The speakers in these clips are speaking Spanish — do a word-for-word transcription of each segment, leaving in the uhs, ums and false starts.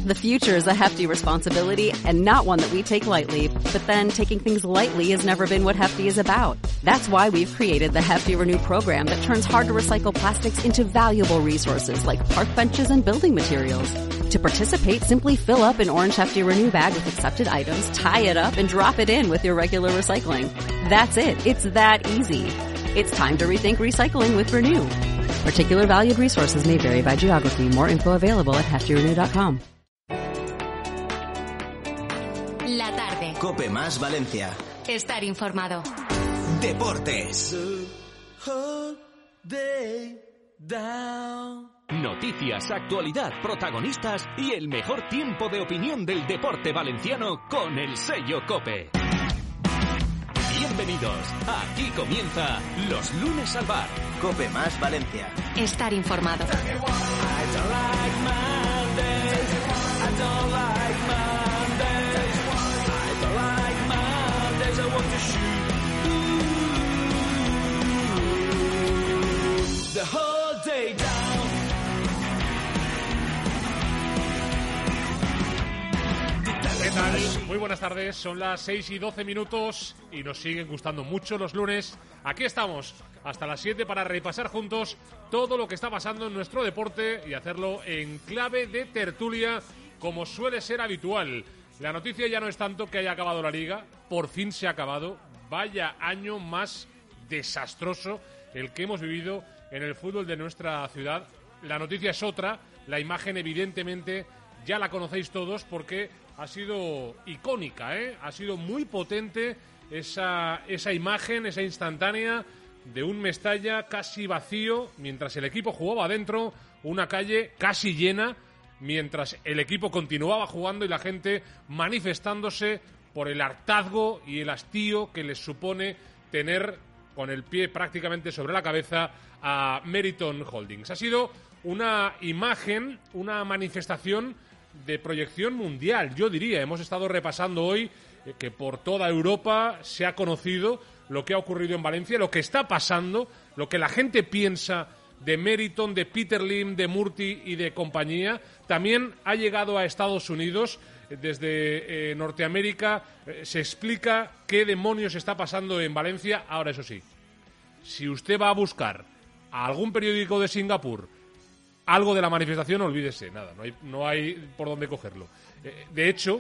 The future is a hefty responsibility and not one that we take lightly. But then taking things lightly has never been what Hefty is about. That's why we've created the Hefty Renew program that turns hard to recycle plastics into valuable resources like park benches and building materials. To participate, simply fill up an orange Hefty Renew bag with accepted items, tie it up, and drop it in with your regular recycling. That's it. It's that easy. It's time to rethink recycling with Renew. Particular valued resources may vary by geography. More info available at hefty renew dot com. La tarde. Cope más Valencia. Estar informado. Deportes. Noticias, actualidad, protagonistas y el mejor tiempo de opinión del deporte valenciano con el sello Cope. Bienvenidos. Aquí comienza Los Lunes al Bar. Cope más Valencia. Estar informado. ¿Qué tal? Muy buenas tardes, son las seis y doce minutos y nos siguen gustando mucho los lunes. Aquí estamos hasta las siete para repasar juntos todo lo que está pasando en nuestro deporte y hacerlo en clave de tertulia, como suele ser habitual. La noticia ya no es tanto que haya acabado la liga, por fin se ha acabado. Vaya año más desastroso el que hemos vivido en el fútbol de nuestra ciudad. La noticia es otra, la imagen evidentemente ya la conocéis todos porque ha sido icónica, ¿eh? Ha sido muy potente esa, esa imagen, esa instantánea de un Mestalla casi vacío mientras el equipo jugaba adentro, una calle casi llena mientras el equipo continuaba jugando y la gente manifestándose por el hartazgo y el hastío que les supone tener con el pie prácticamente sobre la cabeza a Meriton Holdings. Ha sido una imagen, una manifestación de proyección mundial, yo diría. Hemos estado repasando hoy eh, que por toda Europa se ha conocido lo que ha ocurrido en Valencia, lo que está pasando, lo que la gente piensa de Meriton, de Peter Lim, de Murty y de compañía. También ha llegado a Estados Unidos. Desde eh, Norteamérica eh, se explica qué demonios está pasando en Valencia. Ahora, eso sí, si usted va a buscar a algún periódico de Singapur algo de la manifestación, olvídese, nada, no hay, no hay por dónde cogerlo. Eh, de hecho,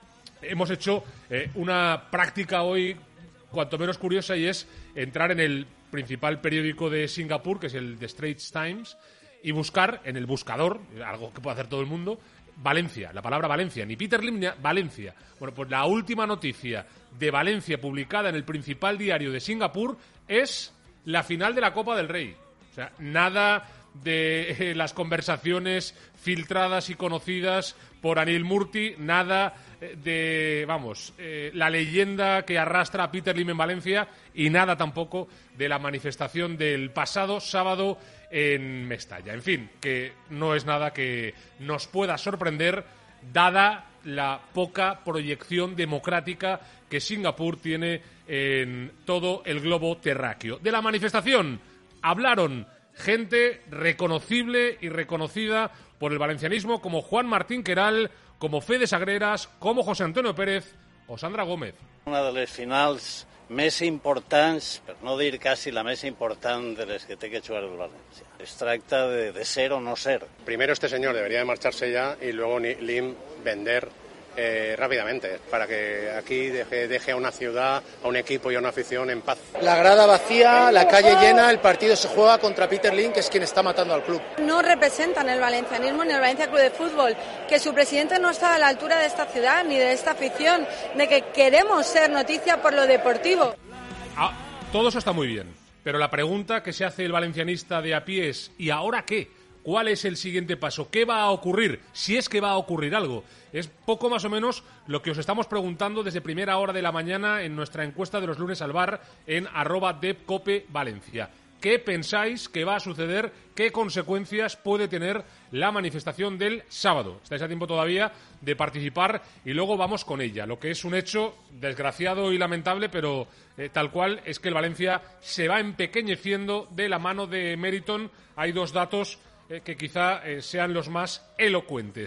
hemos hecho eh, una práctica hoy cuanto menos curiosa y es entrar en el principal periódico de Singapur, que es el The Straits Times, y buscar en el buscador, algo que puede hacer todo el mundo, Valencia, la palabra Valencia, ni Peter Lim ni Valencia. Bueno, pues la última noticia de Valencia publicada en el principal diario de Singapur es la final de la Copa del Rey. O sea, nada de eh, las conversaciones filtradas y conocidas por Anil Murty, nada eh, de, vamos, eh, la leyenda que arrastra a Peter Lim en Valencia y nada tampoco de la manifestación del pasado sábado en Mestalla. En fin, que no es nada que nos pueda sorprender dada la poca proyección democrática que Singapur tiene en todo el globo terráqueo. De la manifestación hablaron gente reconocible y reconocida por el valencianismo como Juan Martín Queral, como Fede Sagreras, como José Antonio Pérez o Sandra Gómez. Una de les finals més importants, per no dir quasi la més important de les que té que jugar el València. Es tracta de, de ser o no ser. Primero este señor debería de marcharse ya y luego Lim vender eh, rápidamente para que aquí deje, deje a una ciudad, a un equipo y a una afición en paz. La grada vacía, la calle llena, el partido se juega contra Peter Lim, que es quien está matando al club. No representan el valencianismo ni el Valencia Club de Fútbol, que su presidente no está a la altura de esta ciudad ni de esta afición, de que queremos ser noticia por lo deportivo. Ah, todo eso está muy bien, pero la pregunta que se hace el valencianista de a pie es ¿y ahora qué? ¿Cuál es el siguiente paso? ¿Qué va a ocurrir? Si es que va a ocurrir algo. Es poco más o menos lo que os estamos preguntando desde primera hora de la mañana en nuestra encuesta de los lunes al bar en arroba depcope Valencia. ¿Qué pensáis que va a suceder? ¿Qué consecuencias puede tener la manifestación del sábado? Estáis a tiempo todavía de participar y luego vamos con ella. Lo que es un hecho desgraciado y lamentable, pero eh, tal cual, es que el Valencia se va empequeñeciendo de la mano de Meriton. Hay dos datos eh, que quizá eh, sean los más elocuentes.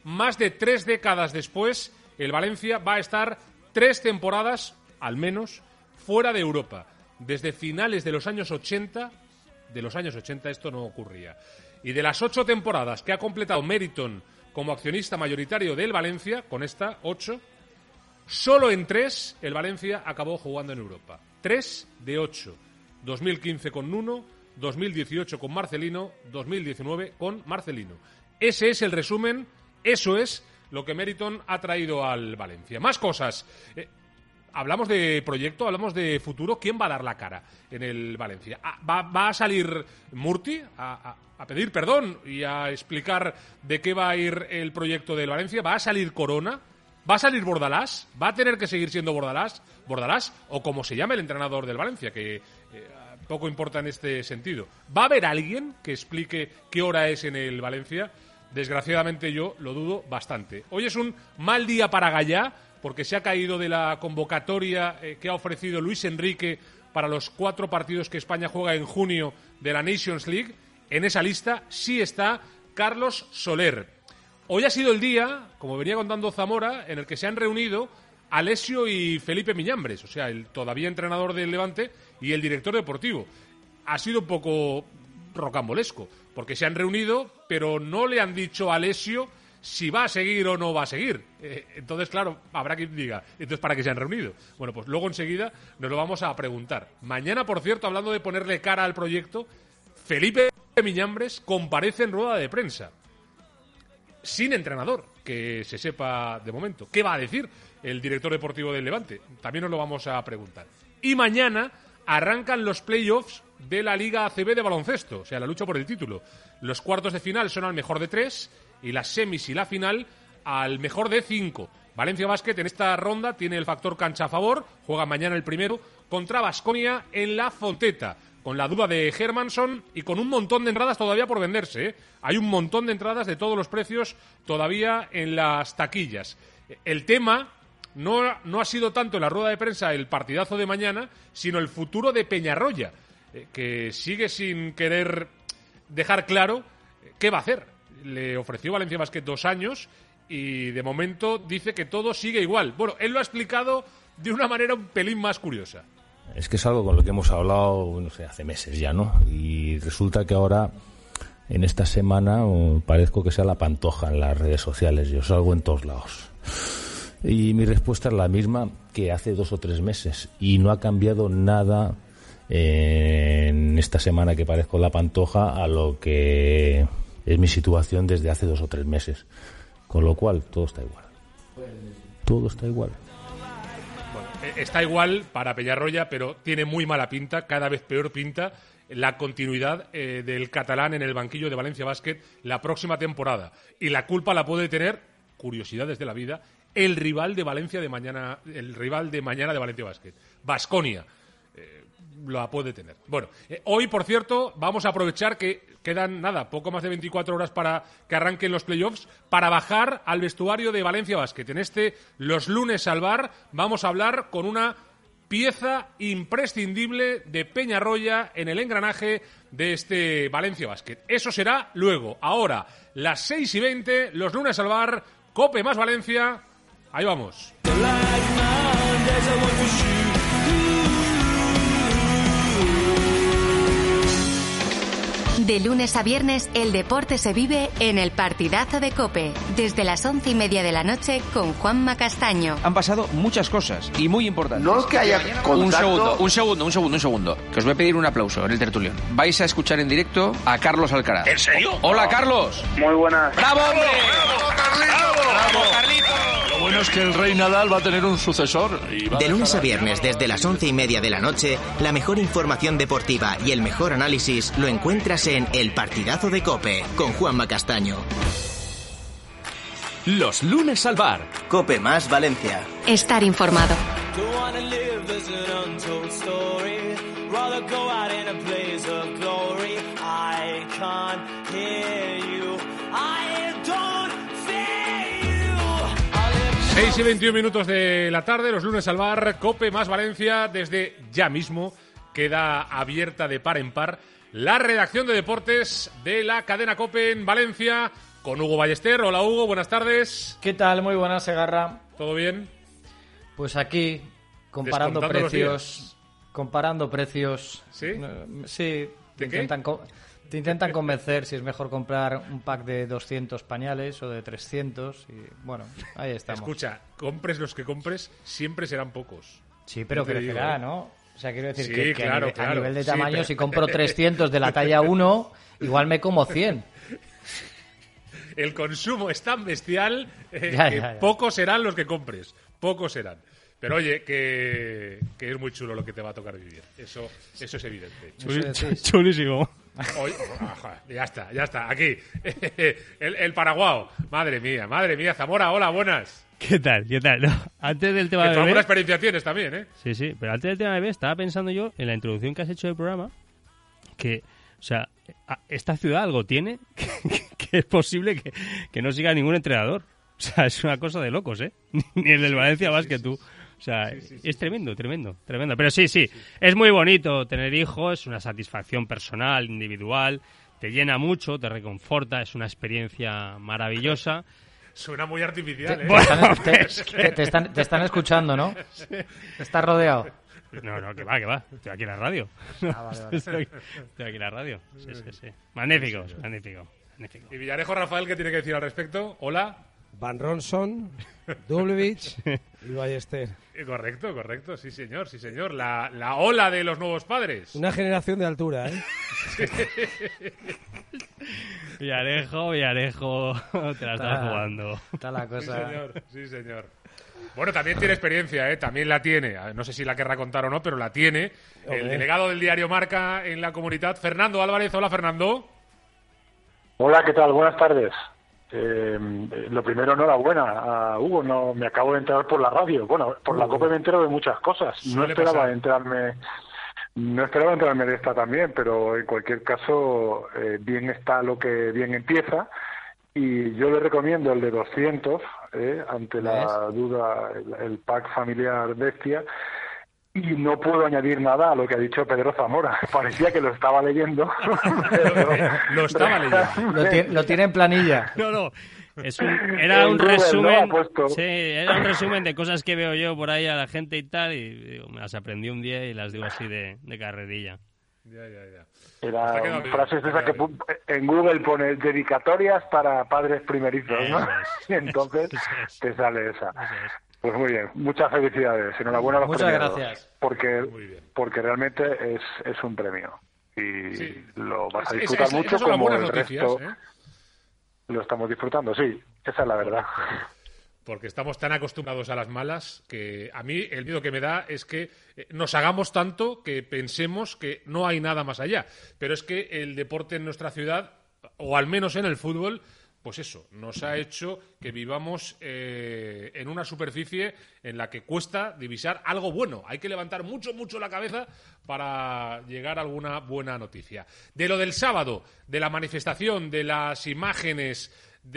más de tres décadas después, el Valencia va a estar tres temporadas, al menos, fuera de Europa. Desde finales de los años ochenta, de los años ochenta esto no ocurría. Y de las ocho temporadas que ha completado Meriton como accionista mayoritario del Valencia, con esta, ocho, solo en tres el Valencia acabó jugando en Europa. Tres de ocho. dos mil quince con Nuno, dos mil dieciocho con Marcelino, dos mil diecinueve con Marcelino. Ese es el resumen, eso es lo que Meriton ha traído al Valencia. Más cosas. Eh, hablamos de proyecto, hablamos de futuro. ¿Quién va a dar la cara en el Valencia? Ah, ¿va, ¿Va a salir Murti a, a, a pedir perdón y a explicar de qué va a ir el proyecto del Valencia? ¿Va a salir Corona? ¿Va a salir Bordalás? ¿Va a tener que seguir siendo Bordalás? ¿Bordalás? O como se llame el entrenador del Valencia, que eh, poco importa en este sentido. ¿Va a haber alguien que explique qué hora es en el Valencia? Desgraciadamente yo lo dudo bastante. Hoy es un mal día para Gallá, porque se ha caído de la convocatoria eh, que ha ofrecido Luis Enrique para los cuatro partidos que España juega en junio de la Nations League. En esa lista sí está Carlos Soler. Hoy ha sido el día, como venía contando Zamora, en el que se han reunido Alessio y Felipe Miñambres, o sea, el todavía entrenador del Levante y el director deportivo. Ha sido un poco rocambolesco, porque se han reunido, pero no le han dicho a Alessio si va a seguir o no va a seguir. Eh, entonces, claro, habrá quien diga, entonces, ¿para qué se han reunido? Bueno, pues luego enseguida nos lo vamos a preguntar. Mañana, por cierto, hablando de ponerle cara al proyecto, Felipe Miñambres comparece en rueda de prensa. Sin entrenador, que se sepa de momento. ¿Qué va a decir el director deportivo del Levante? También nos lo vamos a preguntar. Y mañana arrancan los playoffs de la Liga A C B de baloncesto, o sea, la lucha por el título. Los cuartos de final son al mejor de tres y las semis y la final al mejor de cinco. Valencia Basket en esta ronda tiene el factor cancha a favor, juega mañana el primero contra Baskonia en la Fonteta, con la duda de Hermanson y con un montón de entradas todavía por venderse, ¿eh? Hay un montón de entradas de todos los precios todavía en las taquillas. El tema no, no ha sido tanto en la rueda de prensa el partidazo de mañana, sino el futuro de Peñarroya, eh, que sigue sin querer dejar claro qué va a hacer. Le ofreció Valencia Basket dos años y de momento dice que todo sigue igual. Bueno, él lo ha explicado de una manera un pelín más curiosa. Es que es algo con lo que hemos hablado, no sé, hace meses ya, ¿no? Y resulta que ahora, en esta semana, parezco que sea la Pantoja en las redes sociales. Yo salgo en todos lados. Y mi respuesta es la misma que hace dos o tres meses. Y no ha cambiado nada en esta semana que parezco la Pantoja a lo que es mi situación desde hace dos o tres meses. Con lo cual, todo está igual. Todo está igual. Está igual para Peñarroya, pero tiene muy mala pinta, cada vez peor pinta, la continuidad eh, del catalán en el banquillo de Valencia Basket la próxima temporada. Y la culpa la puede tener, curiosidades de la vida, el rival de Valencia de mañana, el rival de mañana de Valencia Basket, Baskonia. Eh, la puede tener. Bueno, eh, hoy, por cierto, vamos a aprovechar que quedan, nada, poco más de veinticuatro horas para que arranquen los playoffs, para bajar al vestuario de Valencia Basket. En este, los lunes al bar, vamos a hablar con una pieza imprescindible de Peñarroya en el engranaje de este Valencia Basket. Eso será luego. Ahora, las seis y veinte, los lunes al bar, Cope más Valencia. Ahí vamos. De lunes a viernes, el deporte se vive en el partidazo de COPE, desde las once y media de la noche con Juanma Castaño. Han pasado muchas cosas y muy importantes. No es que haya contacto... Un segundo, un segundo, un segundo, un segundo. Que os voy a pedir un aplauso en el tertulión. Vais a escuchar en directo a Carlos Alcaraz. ¿En serio? Hola, Carlos. Muy buenas. ¡Bravo, hombre! ¡Bravo, Carlitos! ¡Bravo, Carlitos! Lo bueno es que el Rey Nadal va a tener un sucesor. Y va de lunes a viernes, desde las once y media de la noche, la mejor información deportiva y el mejor análisis lo encuentras en El Partidazo de COPE, con Juanma Castaño. Los lunes al bar. COPE más Valencia. Estar informado. seis y veintiún minutos de la tarde, los lunes al bar, COPE más Valencia. Desde ya mismo queda abierta de par en par la redacción de deportes de la cadena COPE en Valencia con Hugo Ballester. Hola Hugo, buenas tardes. ¿Qué tal? Muy buenas, Segarra. ¿Todo bien? Pues aquí, comparando precios. Comparando precios. ¿Sí? Uh, sí. ¿De te intentan, co- te intentan convencer si es mejor comprar un pack de doscientos pañales o de trescientos. Y bueno, ahí estamos. Escucha, compres los que compres, siempre serán pocos. Sí, pero Te crecerá, digo, ¿eh? ¿no? O sea, quiero decir Sí, que, que claro, a, nivel, claro. a nivel de Sí, tamaño, pero- si compro trescientos de la talla uno, igual me como cien. El consumo es tan bestial eh, Ya, que ya, ya. pocos serán los que compres. Pocos serán. Pero oye, que, que es muy chulo lo que te va a tocar vivir. Eso, eso es evidente. Chuli- Chulísimo. Oye, ajá, ya está, ya está. Aquí. El, el Paraguao. Madre mía, madre mía. Zamora, hola, buenas. ¿Qué tal? ¿Qué tal? No, antes del tema Que de tú alguna bebé... experiencia tienes también, ¿eh? Sí, sí, pero antes del tema de bebé estaba pensando yo en la introducción que has hecho del programa que, o sea, a- esta ciudad algo tiene que, que es posible que, que no siga ningún entrenador. O sea, es una cosa de locos, ¿eh? Ni el del Valencia más que tú. O sea, Sí, sí, sí, es tremendo, tremendo, tremendo. Pero sí, sí, es muy bonito tener hijos, es una satisfacción personal, individual, te llena mucho, te reconforta, es una experiencia maravillosa. Suena muy artificial, Te, ¿eh? te están, te- te- te están- te están escuchando, ¿no? Estás rodeado. No, no, que va, que va. Estoy aquí en la radio. Ah, vale, vale. Estoy, estoy aquí en la radio. Sí, sí, sí. Magnífico, magnífico, magnífico. Y Villarejo Rafael, ¿qué tiene que decir al respecto? Hola. Van Ronson, Dublevich y Ballester. Eh, Correcto, correcto, sí señor, sí señor. La, la ola de los nuevos padres. Una generación de altura, ¿eh? Villarejo, Villarejo, te la estás Está- jugando. Está la Sí cosa. señor, sí señor. Bueno, también tiene experiencia, ¿eh? También la tiene. A ver, no sé si la querrá contar o no, pero la tiene. El Hombre. delegado del diario Marca en la comunidad, Fernando Álvarez. Hola, Fernando. Hola, ¿qué tal? Buenas tardes. Eh, eh, lo primero, enhorabuena a Hugo. No, me acabo de enterar por la radio. Bueno, por la Uh. COPE me entero de muchas cosas. No Suele esperaba pasar. enterarme, no esperaba enterarme de esta también, pero en cualquier caso, eh, bien está lo que bien empieza. Y yo le recomiendo el de doscientos, eh, ante la duda, el, el pack familiar bestia. Y no puedo añadir nada a lo que ha dicho Pedro Zamora. Parecía que lo estaba leyendo. Lo estaba leyendo. Lo, ti- lo tiene en planilla. No, no. Es un, era En un Google, ¿no? resumen. Ha puesto. Sí, era un resumen de cosas que veo yo por ahí a la gente y tal. Y digo, me las aprendí un día y las digo así de, de carrerilla. Ya, ya, ya. Era Está quedando bien, frases está de esas que quedando pu- en Google pone dedicatorias para padres primerizos, ¿no? Eso es. Y entonces Eso es. te sale esa. Eso es. Pues muy bien, muchas felicidades, enhorabuena a los Muchas premiados, gracias. porque Muy bien. porque realmente es, es un premio y Sí. lo vas a Es- disfrutar esas- mucho esas son las como buenas el noticias, resto ¿eh? lo estamos disfrutando, sí, esa es la verdad. Porque estamos tan acostumbrados a las malas que a mí el miedo que me da es que eh, nos hagamos tanto que pensemos que no hay nada más allá. Pero es que el deporte en nuestra ciudad, o al menos en el fútbol, pues eso, nos ha hecho que vivamos eh, en una superficie en la que cuesta divisar algo bueno. Hay que levantar mucho, mucho la cabeza para llegar a alguna buena noticia. De lo del sábado, de la manifestación, de las imágenes,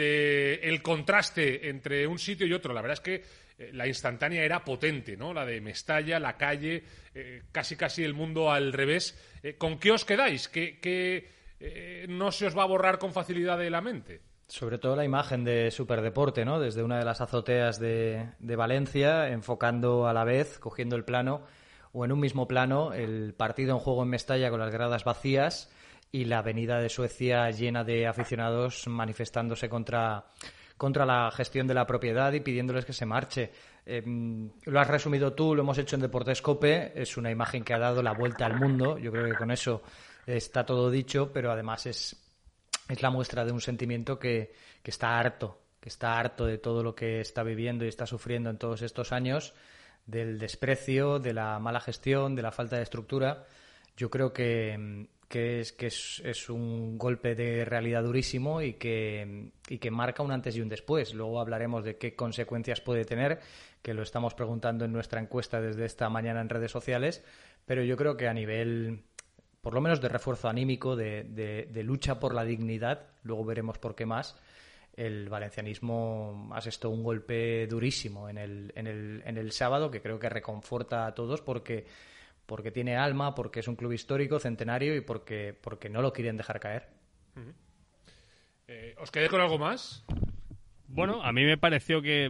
de el contraste entre un sitio y otro. La verdad es que eh, la instantánea era potente, ¿no? La de Mestalla, la calle, eh, casi casi el mundo al revés. Eh, ¿Con qué os quedáis? ¿Qué, qué, eh, no se os va a borrar con facilidad de la mente? Sobre todo la imagen de Superdeporte, ¿no? Desde una de las azoteas de, de Valencia, enfocando a la vez, cogiendo el plano, o en un mismo plano, el partido en juego en Mestalla con las gradas vacías y la avenida de Suecia llena de aficionados manifestándose contra, contra la gestión de la propiedad y pidiéndoles que se marche. Eh, lo has resumido tú, lo hemos hecho en Deportes Cope, es una imagen que ha dado la vuelta al mundo, yo creo que con eso está todo dicho, pero además es... es la muestra de un sentimiento que, que está harto, que está harto de todo lo que está viviendo y está sufriendo en todos estos años, del desprecio, de la mala gestión, de la falta de estructura. Yo creo que, que, es, que es, es un golpe de realidad durísimo y que, y que marca un antes y un después. Luego hablaremos de qué consecuencias puede tener, que lo estamos preguntando en nuestra encuesta desde esta mañana en redes sociales, pero yo creo que a nivel... por lo menos de refuerzo anímico, de, de, de lucha por la dignidad, luego veremos por qué más, el valencianismo asestó un golpe durísimo en el, en el, en el sábado, que creo que reconforta a todos porque, porque tiene alma, porque es un club histórico, centenario y porque, porque no lo quieren dejar caer. Eh, ¿Os quedé con algo más? Bueno, a mí me pareció que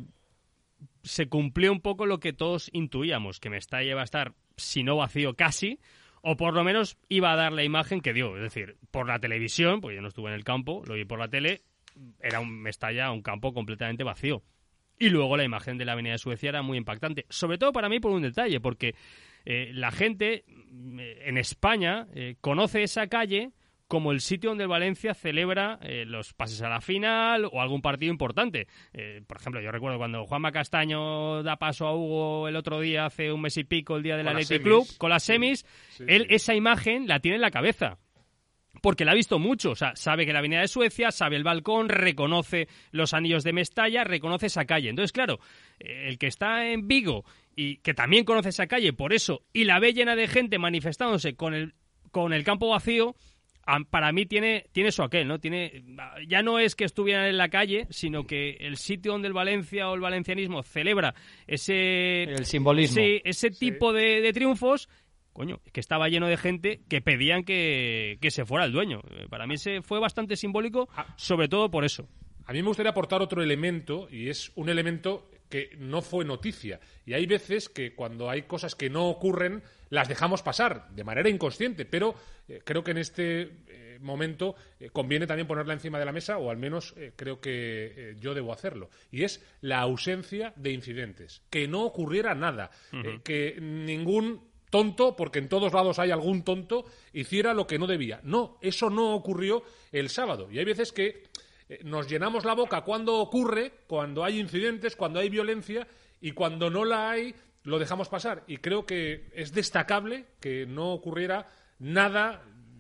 se cumplió un poco lo que todos intuíamos, que Mestalla iba a estar, si no vacío, casi, o por lo menos iba a dar la imagen que dio. Es decir, por la televisión, porque yo no estuve en el campo, lo vi por la tele, era un Mestalla, un campo completamente vacío. Y luego la imagen de la Avenida de Suecia era muy impactante. Sobre todo para mí por un detalle, porque eh, la gente eh, en España eh, conoce esa calle como el sitio donde el Valencia celebra eh, los pases a la final o algún partido importante. Eh, por ejemplo, yo recuerdo cuando Juanma Castaño da paso a Hugo el otro día, hace un mes y pico, el día del Athletic Club, con las semis, sí, sí, él sí. esa imagen la tiene en la cabeza. Porque la ha visto mucho, o sea, sabe que la Avenida de Suecia, sabe el balcón, reconoce los anillos de Mestalla, reconoce esa calle. Entonces, claro, el que está en Vigo y que también conoce esa calle por eso, y la ve llena de gente manifestándose con el, con el campo vacío, para mí tiene, tiene su aquel, ¿no? Tiene, ya no es que estuvieran en la calle, sino que el sitio donde el Valencia o el valencianismo celebra ese... El simbolismo. Sí, ese tipo sí. de, de triunfos, coño, que estaba lleno de gente que pedían que, que se fuera el dueño. Para mí ese fue bastante simbólico, sobre todo por eso. A mí me gustaría aportar otro elemento, y es un elemento que no fue noticia. Y hay veces que cuando hay cosas que no ocurren, las dejamos pasar de manera inconsciente, pero eh, creo que en este eh, momento eh, conviene también ponerla encima de la mesa, o al menos eh, creo que eh, yo debo hacerlo. Y es la ausencia de incidentes. Que no ocurriera nada. Uh-huh. Eh, que ningún tonto, porque en todos lados hay algún tonto, hiciera lo que no debía. No, eso no ocurrió el sábado. Y hay veces que eh, nos llenamos la boca cuando ocurre, cuando hay incidentes, cuando hay violencia, y cuando no la hay, lo dejamos pasar. Y creo que es destacable que no ocurriera nada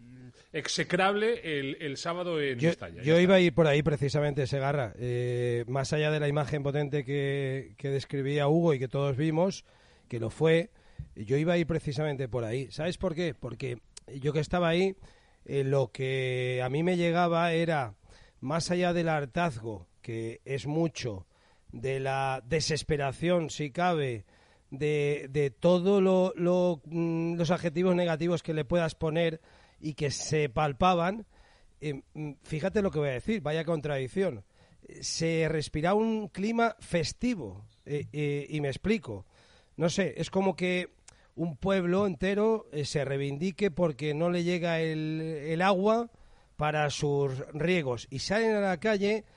execrable el, el sábado en yo, Mestalla. Yo iba a ir por ahí precisamente, Segarra. Eh, más allá de la imagen potente que, que describía Hugo y que todos vimos, que lo fue, yo iba a ir precisamente por ahí. ¿Sabes por qué? Porque yo que estaba ahí, eh, lo que a mí me llegaba era, más allá del hartazgo, que es mucho, de la desesperación, si cabe, de, de todo lo, lo, mm, los adjetivos negativos que le puedas poner y que se palpaban, eh, fíjate lo que voy a decir, vaya contradicción. Se respiraba un clima festivo, eh, eh, y me explico. No sé, es como que un pueblo entero eh, se reivindique porque no le llega el, el agua para sus riegos y salen a la calle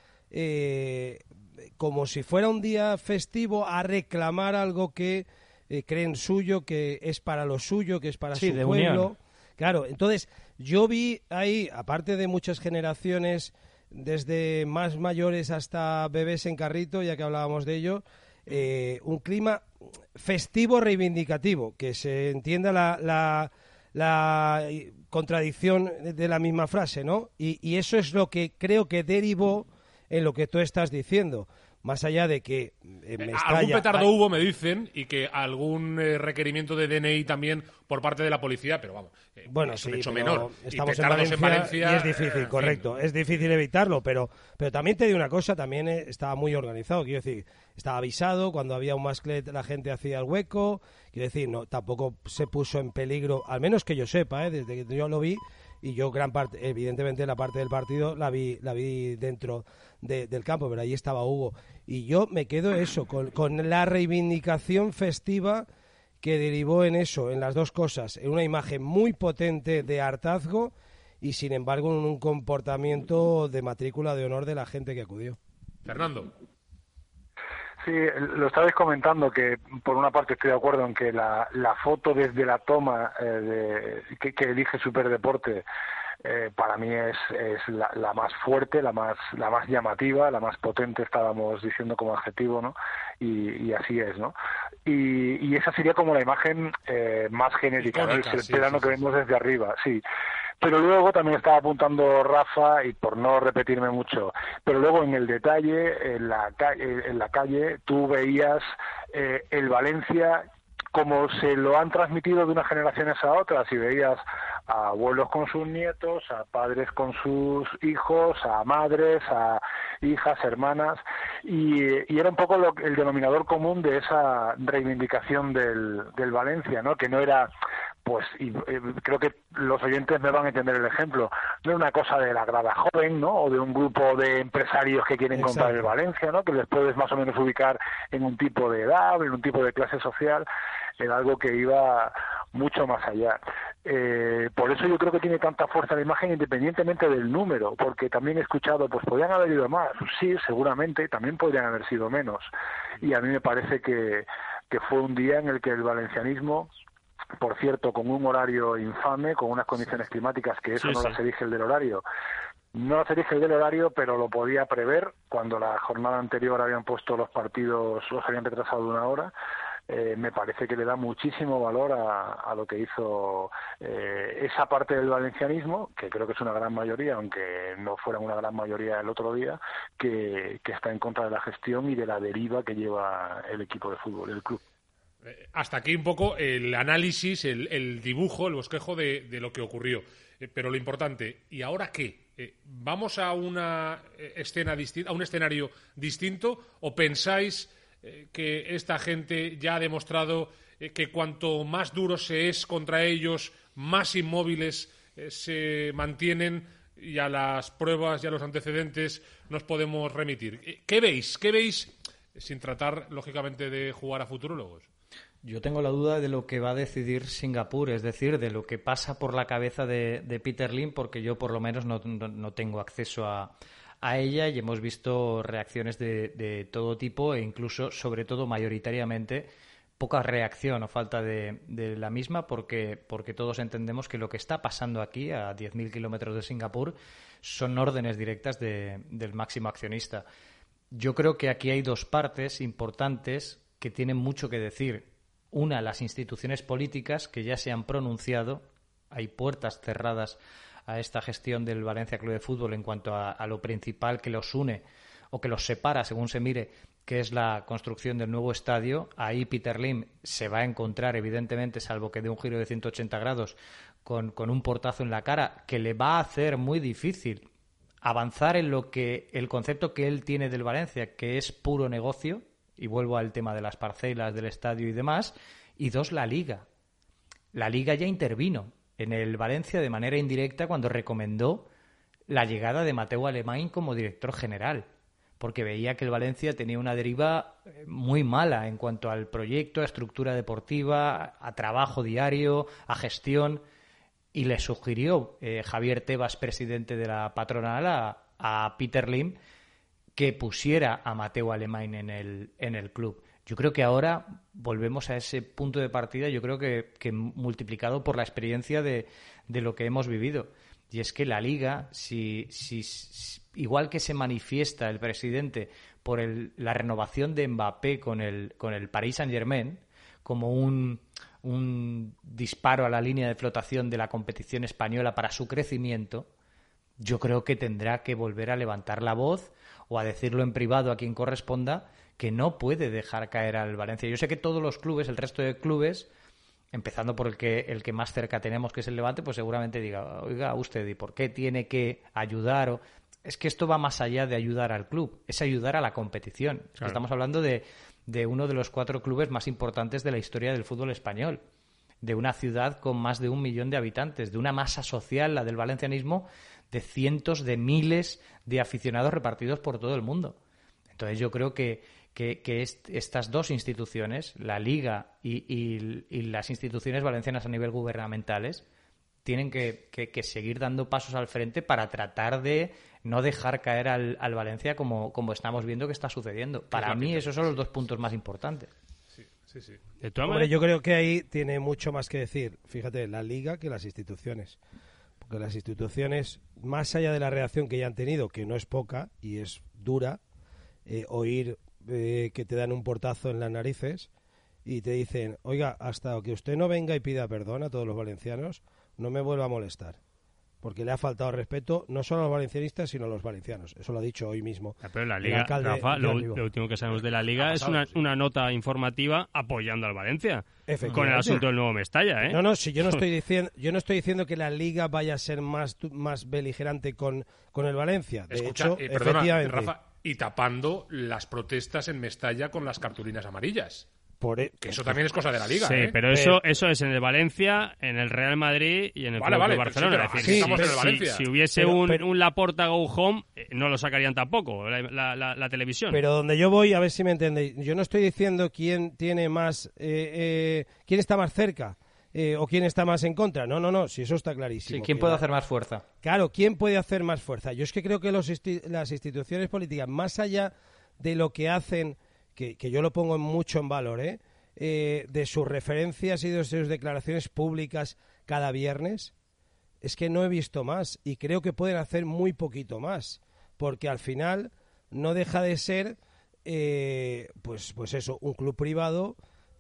eh, como si fuera un día festivo a reclamar algo que eh, creen suyo, que es para lo suyo, que es para sí, su de pueblo. unión. Claro, entonces yo vi ahí, aparte de muchas generaciones, desde más mayores hasta bebés en carrito, ya que hablábamos de ello, eh, un clima festivo reivindicativo, que se entienda la, la, la contradicción de la misma frase, ¿no? Y, y eso es lo que creo que derivó en lo que tú estás diciendo. Más allá de que eh, Mestalla... Algún petardo hay... hubo, me dicen, y que algún eh, requerimiento de D N I también por parte de la policía, pero vamos, eh, bueno, es sí, un hecho pero menor. Estamos y en Valencia, en Valencia y es difícil, eh, correcto. fin. Es difícil evitarlo, pero, pero también te digo una cosa, también eh, estaba muy organizado. Quiero decir, estaba avisado, cuando había un masclet la gente hacía el hueco. Quiero decir, no, tampoco se puso en peligro, al menos que yo sepa, eh, desde que yo lo vi. Y yo gran parte, evidentemente la parte del partido la vi, la vi dentro de, del campo, pero ahí estaba Hugo. Y yo me quedo eso, con, con la reivindicación festiva que derivó en eso, en las dos cosas, en una imagen muy potente de hartazgo y sin embargo en un comportamiento de matrícula de honor de la gente que acudió. Fernando. Sí, lo estabais comentando, que por una parte estoy de acuerdo en que la, la foto desde la toma eh, de, que, que elige Superdeporte eh, para mí es, es la, la más fuerte, la más la más llamativa, la más potente, estábamos diciendo como adjetivo, ¿no? Y, y así es, ¿no? Y, y esa sería como la imagen eh, más genérica, icónica, ¿no? El sí, plano sí, que sí, vemos sí. desde arriba, sí. Pero luego también estaba apuntando Rafa, y por no repetirme mucho, pero luego en el detalle, en la, ca- en la calle, tú veías eh, el Valencia como se lo han transmitido de unas generaciones a otras, y veías a abuelos con sus nietos, a padres con sus hijos, a madres, a hijas, hermanas, y, y era un poco lo, el denominador común de esa reivindicación del, del Valencia, ¿no? Que no era pues y, eh, creo que los oyentes me van a entender el ejemplo. No es una cosa de la grada joven, ¿no? O de un grupo de empresarios que quieren Exacto. comprar el Valencia, ¿no? Que les puedes más o menos ubicar en un tipo de edad, en un tipo de clase social. Era algo que iba mucho más allá. Eh, por eso yo creo que tiene tanta fuerza la imagen independientemente del número, porque también he escuchado, pues podrían haber ido más, sí, seguramente, también podrían haber sido menos. Y a mí me parece que, que fue un día en el que el valencianismo, por cierto, con un horario infame, con unas condiciones climáticas que eso Sí, no sí. las elige el del horario, no las elige el del horario, pero lo podía prever cuando la jornada anterior habían puesto los partidos, los habían retrasado de una hora. Eh, me parece que le da muchísimo valor a, a lo que hizo eh, esa parte del valencianismo, que creo que es una gran mayoría, aunque no fuera una gran mayoría el otro día, que, que está en contra de la gestión y de la deriva que lleva el equipo de fútbol, el club. Hasta aquí un poco el análisis, el, el dibujo, el bosquejo de, de lo que ocurrió. Eh, pero lo importante, ¿y ahora qué? Eh, ¿Vamos a una escena distinta, a un escenario distinto, o pensáis eh, que esta gente ya ha demostrado eh, que cuanto más duro se es contra ellos, más inmóviles eh, se mantienen, y a las pruebas y a los antecedentes nos podemos remitir? Eh, ¿Qué veis? ¿Qué veis? Sin tratar, lógicamente, de jugar a futurólogos. Yo tengo la duda de lo que va a decidir Singapur, es decir, de lo que pasa por la cabeza de, de Peter Lim, porque yo por lo menos no, no, no tengo acceso a, a ella, y hemos visto reacciones de, de todo tipo e incluso, sobre todo, mayoritariamente, poca reacción o falta de, de la misma, porque, porque todos entendemos que lo que está pasando aquí, a diez mil kilómetros de Singapur, son órdenes directas de, del máximo accionista. Yo creo que aquí hay dos partes importantes que tienen mucho que decir. Una, las instituciones políticas que ya se han pronunciado. Hay puertas cerradas a esta gestión del Valencia Club de Fútbol en cuanto a, a lo principal que los une o que los separa, según se mire, que es la construcción del nuevo estadio. Ahí Peter Lim se va a encontrar, evidentemente, salvo que dé un giro de ciento ochenta grados, con, con un portazo en la cara que le va a hacer muy difícil avanzar en lo que el concepto que él tiene del Valencia, que es puro negocio. Y vuelvo al tema de las parcelas, del estadio y demás. Y dos, la Liga. La Liga ya intervino en el Valencia de manera indirecta cuando recomendó la llegada de Mateu Alemany como director general, porque veía que el Valencia tenía una deriva muy mala en cuanto al proyecto, a estructura deportiva, a trabajo diario, a gestión. Y le sugirió eh, Javier Tebas, presidente de la patronal, a, a Peter Lim, que pusiera a Mateu Alemany en el, en el club. Yo creo que ahora volvemos a ese punto de partida, yo creo que, que multiplicado por la experiencia de, de lo que hemos vivido. Y es que la Liga, si, si, si igual que se manifiesta el presidente por el, la renovación de Mbappé con el, con el Paris Saint-Germain, como un, un disparo a la línea de flotación de la competición española para su crecimiento, yo creo que tendrá que volver a levantar la voz o a decirlo en privado a quien corresponda, que no puede dejar caer al Valencia. Yo sé que todos los clubes, el resto de clubes, empezando por el que el que más cerca tenemos, que es el Levante, pues seguramente diga, oiga, usted, ¿y por qué tiene que ayudar? O... Es que esto va más allá de ayudar al club, es ayudar a la competición. Es que Claro. estamos hablando de, de uno de los cuatro clubes más importantes de la historia del fútbol español, de una ciudad con más de un millón de habitantes, de una masa social, la del valencianismo, de cientos de miles de aficionados repartidos por todo el mundo. Entonces yo creo que, que, que est- estas dos instituciones, la Liga y, y, y las instituciones valencianas a nivel gubernamentales, tienen que, que, que seguir dando pasos al frente para tratar de no dejar caer al, al Valencia como, como estamos viendo que está sucediendo. Para mí esos son los dos puntos más importantes. Sí, sí, sí. De todas Hombre, maneras, yo creo que ahí tiene mucho más que decir, fíjate, la Liga que las instituciones. Porque las instituciones, más allá de la reacción que ya han tenido, que no es poca y es dura, eh, oír eh, que te dan un portazo en las narices y te dicen, oiga, hasta que usted no venga y pida perdón a todos los valencianos, no me vuelva a molestar. Porque le ha faltado respeto no solo a los valencianistas, sino a los valencianos. Eso lo ha dicho hoy mismo. Ya, pero la el Liga, alcalde Rafa, de lo, Arriba. lo último que sabemos de la Liga Ha es pasado, una, sí. una nota informativa apoyando al Valencia Efectivamente. con el asunto del nuevo Mestalla, ¿eh? No, no, si yo no estoy diciendo, yo no estoy diciendo que la Liga vaya a ser más, tu- más beligerante con, con el Valencia. De Escucha, hecho, eh, perdona, efectivamente. Rafa, y tapando las protestas en Mestalla con las cartulinas amarillas. Por e- Que eso también es cosa de la Liga. Sí, ¿eh? pero eso eso es en el Valencia, en el Real Madrid y en el Vale, Fútbol vale, Club Barcelona. pero sí, es decir, pero si- estamos en el si, Valencia. si hubiese Pero- un, pero- un Laporta Go Home, eh, no lo sacarían tampoco, la, la, la, la televisión. Pero donde yo voy, a ver si me entendéis, yo no estoy diciendo quién tiene más, eh, eh, quién está más cerca eh, o quién está más en contra. No, no, no, si eso está clarísimo. Sí, ¿quién Que puede la- hacer más fuerza? Claro, ¿quién puede hacer más fuerza? Yo es que creo que los insti- las instituciones políticas, más allá de lo que hacen, que, que yo lo pongo mucho en valor, ¿eh? Eh, de sus referencias y de sus declaraciones públicas cada viernes, es que no he visto más y creo que pueden hacer muy poquito más, porque al final no deja de ser, eh, pues, pues eso, un club privado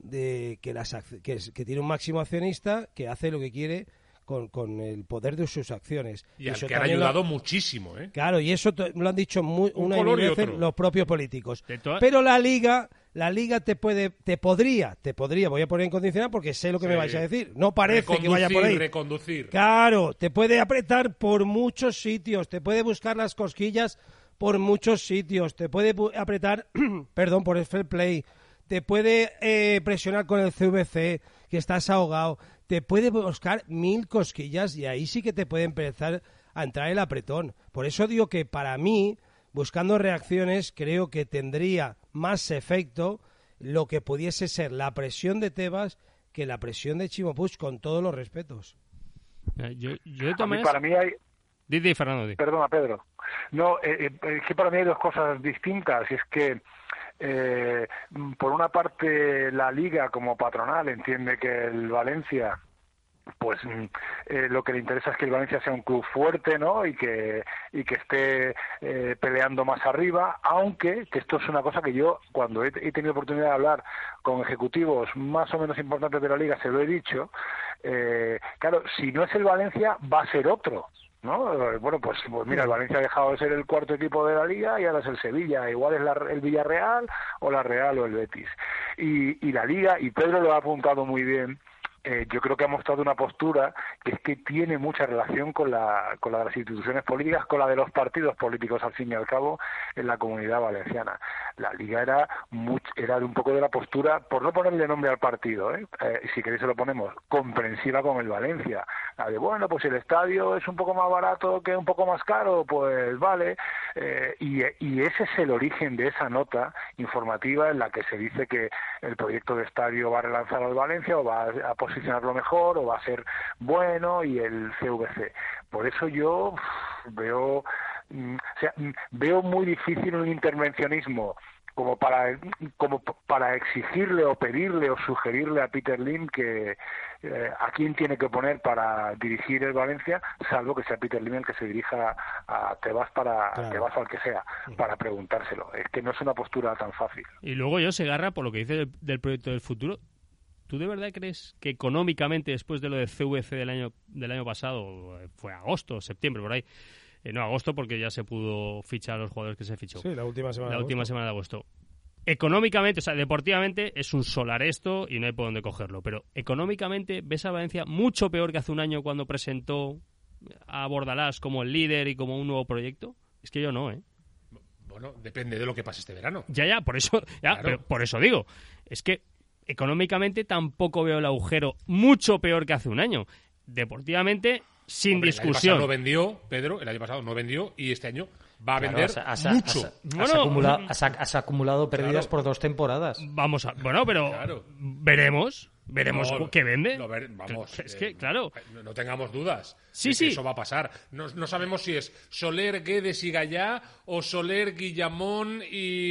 de que, las, ac- que, es- que tiene un máximo accionista que hace lo que quiere con, con el poder de sus acciones. Y al eso que han también lo- ayudado muchísimo, ¿eh? Claro, y eso to- lo han dicho muy, Un una y color y mil veces otro. los propios políticos. De todas- Pero la Liga, la Liga te puede, te podría, te podría, voy a poner en condicional porque sé lo que Sí. me vais a decir. No parece que vaya por ahí. Reconducir. Claro, te puede apretar por muchos sitios, te puede buscar las cosquillas por muchos sitios, te puede bu- apretar, perdón, por el fair play, te puede eh, presionar con el C V C, que estás ahogado, te puede buscar mil cosquillas y ahí sí que te puede empezar a entrar el apretón. Por eso digo que para mí, buscando reacciones, creo que tendría más efecto lo que pudiese ser la presión de Tebas que la presión de Chimo Puig, con todos los respetos. Eh, Yo, yo de A todas mí, maneras- para mí hay... Di, di, Fernando, di. Perdona, Pedro. No, eh, eh, es que para mí hay dos cosas distintas. Y es que, eh, por una parte, la Liga como patronal entiende que el Valencia, pues mm, eh, lo que le interesa es que el Valencia sea un club fuerte, ¿no? Y que y que esté eh, peleando más arriba, aunque que esto es una cosa que yo, cuando he, he tenido oportunidad de hablar con ejecutivos más o menos importantes de la Liga, se lo he dicho. Eh, claro, si no es el Valencia, va a ser otro, ¿no? Bueno, pues, pues mira, el Valencia ha dejado de ser el cuarto equipo de la Liga y ahora es el Sevilla, igual es la, el Villarreal o la Real o el Betis. Y, y la Liga, y Pedro lo ha apuntado muy bien, eh, yo creo que ha mostrado una postura que es que tiene mucha relación con la, con la de las instituciones políticas, con la de los partidos políticos, al fin y al cabo, en la Comunidad Valenciana. La Liga era, much, era de un poco de la postura, por no ponerle nombre al partido, ¿eh? Eh, si queréis se lo ponemos, comprensiva con el Valencia. La de, bueno, pues el estadio es un poco más barato que un poco más caro, pues vale. Eh, y, y ese es el origen de esa nota informativa en la que se dice que el proyecto de estadio va a relanzar al Valencia o va a posicionarlo mejor o va a ser bueno, y el C V C. Por eso yo uf, veo, mm, o sea, mm, veo muy difícil un intervencionismo como para como para exigirle o pedirle o sugerirle a Peter Lim que eh, a quién tiene que poner para dirigir el Valencia, salvo que sea Peter Lim el que se dirija a Tebas para Claro. Tebas o al que sea, para preguntárselo. Es que no es una postura tan fácil. Y luego yo, Segarra, por lo que dice del, del proyecto del futuro, ¿tú de verdad crees que económicamente, después de lo de C V C del año del año pasado, fue agosto, septiembre, por ahí, eh, no agosto porque ya se pudo fichar a los jugadores que se fichó, Sí, la última semana la de última agosto. semana de agosto, económicamente, o sea, deportivamente es un solar esto y no hay por dónde cogerlo, pero económicamente ves a Valencia mucho peor que hace un año cuando presentó a Bordalás como el líder y como un nuevo proyecto? Es que yo no, ¿eh? Bueno, depende de lo que pase este verano. Ya, ya, por eso, ya, Claro. pero por eso digo, es que económicamente tampoco veo el agujero mucho peor que hace un año. Deportivamente, sin Hombre, discusión. El año pasado no vendió, Pedro, el año pasado no vendió y este año va a Claro, vender has- has- mucho. has- has acumulado, has, has acumulado pérdidas Claro. por dos temporadas. Vamos a, bueno, pero veremos, veremos No, qué vende. lo ver- vamos, es eh, que, claro. No, no tengamos dudas. Sí, de que sí. eso va a pasar. No, no sabemos si es Soler, Guedes y Gallá o Soler, Guillamón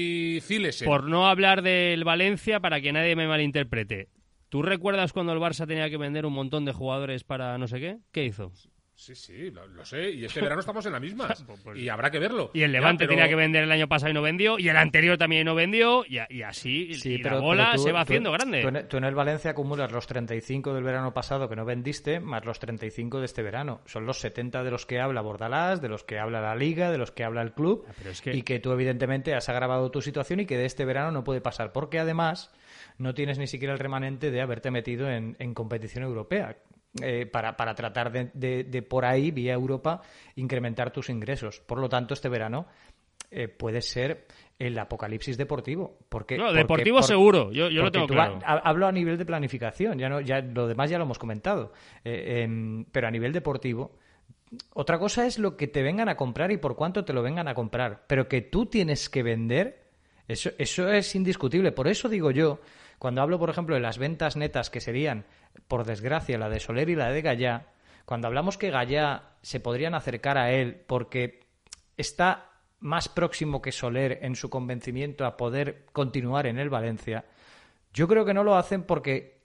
y Cilesen. Por no hablar del Valencia, para que nadie me malinterprete. ¿Tú recuerdas cuando el Barça tenía que vender un montón de jugadores para no sé qué? ¿Qué hizo? Sí, sí, lo, lo sé. Y este verano estamos en la misma. Pues- y habrá que verlo. Y el Ya, Levante pero- tenía que vender el año pasado y no vendió, y el anterior también no vendió, y, a- y así, Sí, y pero- la bola pero tú- se va tú- haciendo grande. Tú en, tú en el Valencia acumulas los treinta y cinco del verano pasado que no vendiste, más los treinta y cinco de este verano. Son los setenta de los que habla Bordalás, de los que habla la Liga, de los que habla el club, pero es que- y que tú evidentemente has agravado tu situación y que de este verano no puede pasar, porque además no tienes ni siquiera el remanente de haberte metido en, en competición europea. Eh, para, para tratar de, de, de por ahí, vía Europa, incrementar tus ingresos. Por lo tanto, este verano eh, puede ser el apocalipsis deportivo. Porque, no, porque, deportivo porque, seguro, yo, yo lo tengo claro. Ha, hablo a nivel de planificación, ya no, ya lo demás ya lo hemos comentado. Eh, eh, pero a nivel deportivo, otra cosa es lo que te vengan a comprar y por cuánto te lo vengan a comprar. Pero que tú tienes que vender, eso, eso es indiscutible. Por eso digo yo, cuando hablo, por ejemplo, de las ventas netas que serían, por desgracia, la de Soler y la de Gallá, cuando hablamos que Gallá se podrían acercar a él porque está más próximo que Soler en su convencimiento a poder continuar en el Valencia, yo creo que no lo hacen porque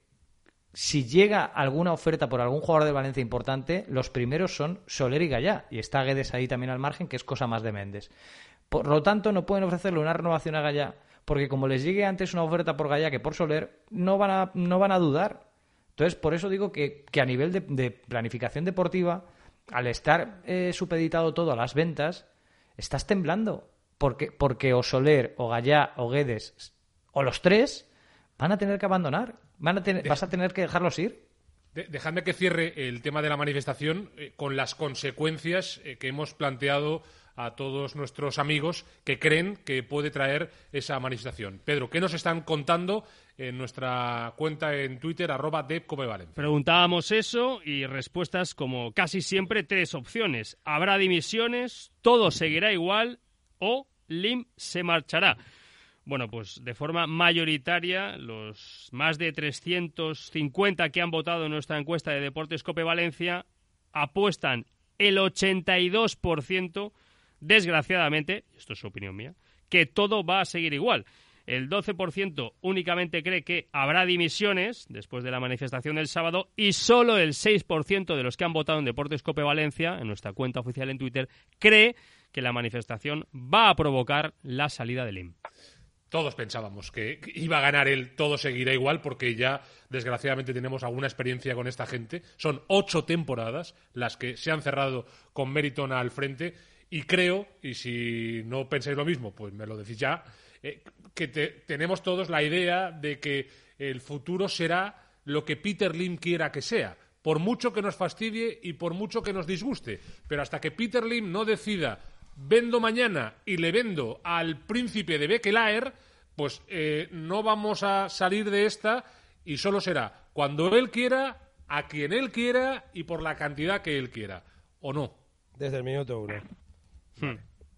si llega alguna oferta por algún jugador de Valencia importante, los primeros son Soler y Gallá, y está Guedes ahí también al margen, que es cosa más de Méndez. Por lo tanto, no pueden ofrecerle una renovación a Gallá, porque como les llegue antes una oferta por Gallá que por Soler, no van a, no van a dudar. Entonces, por eso digo que, que a nivel de, de planificación deportiva, al estar eh, supeditado todo a las ventas, estás temblando. Porque, porque o Soler, o Gallá, o Guedes, o los tres, van a tener que abandonar. Van a tener, vas a tener que dejarlos ir. De, dejadme que cierre el tema de la manifestación eh, con las consecuencias eh, que hemos planteado a todos nuestros amigos que creen que puede traer esa manifestación. Pedro, ¿qué nos están contando en nuestra cuenta en Twitter, arroba depcopevalencia? Preguntábamos eso y respuestas como casi siempre tres opciones. Habrá dimisiones, todo seguirá igual o Lim se marchará. Bueno, pues de forma mayoritaria, los más de trescientos cincuenta que han votado en nuestra encuesta de Deportes Cope Valencia apuestan el ochenta y dos por ciento, desgraciadamente, esto es su opinión mía, que todo va a seguir igual. El doce por ciento únicamente cree que habrá dimisiones después de la manifestación del sábado y solo el seis por ciento de los que han votado en Deportes Cope Valencia, en nuestra cuenta oficial en Twitter, cree que la manifestación va a provocar la salida de Lim. Todos pensábamos que iba a ganar él, todo seguirá igual, porque ya, desgraciadamente, tenemos alguna experiencia con esta gente. Son ocho temporadas las que se han cerrado con Meriton al frente, y creo, y si no pensáis lo mismo, pues me lo decís ya, eh, que te, tenemos todos la idea de que el futuro será lo que Peter Lim quiera que sea, por mucho que nos fastidie y por mucho que nos disguste. Pero hasta que Peter Lim no decida vendo mañana y le vendo al príncipe de Bekelaer, pues eh, no vamos a salir de esta, y solo será cuando él quiera, a quien él quiera y por la cantidad que él quiera, ¿o no? Desde el minuto uno. Hmm.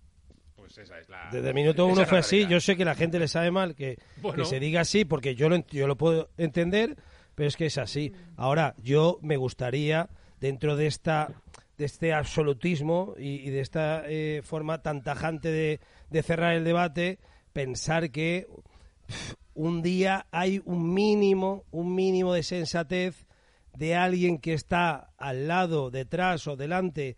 Pues esa es la... Desde el minuto uno fue así. Yo sé que la gente le sabe mal que, bueno, que se diga así, porque yo lo, yo lo puedo entender, pero es que es así. Ahora, yo me gustaría, dentro de esta... de este absolutismo y, y de esta eh, forma tan tajante de, de cerrar el debate, pensar que pff, un día hay un mínimo, un mínimo de sensatez de alguien que está al lado, detrás o delante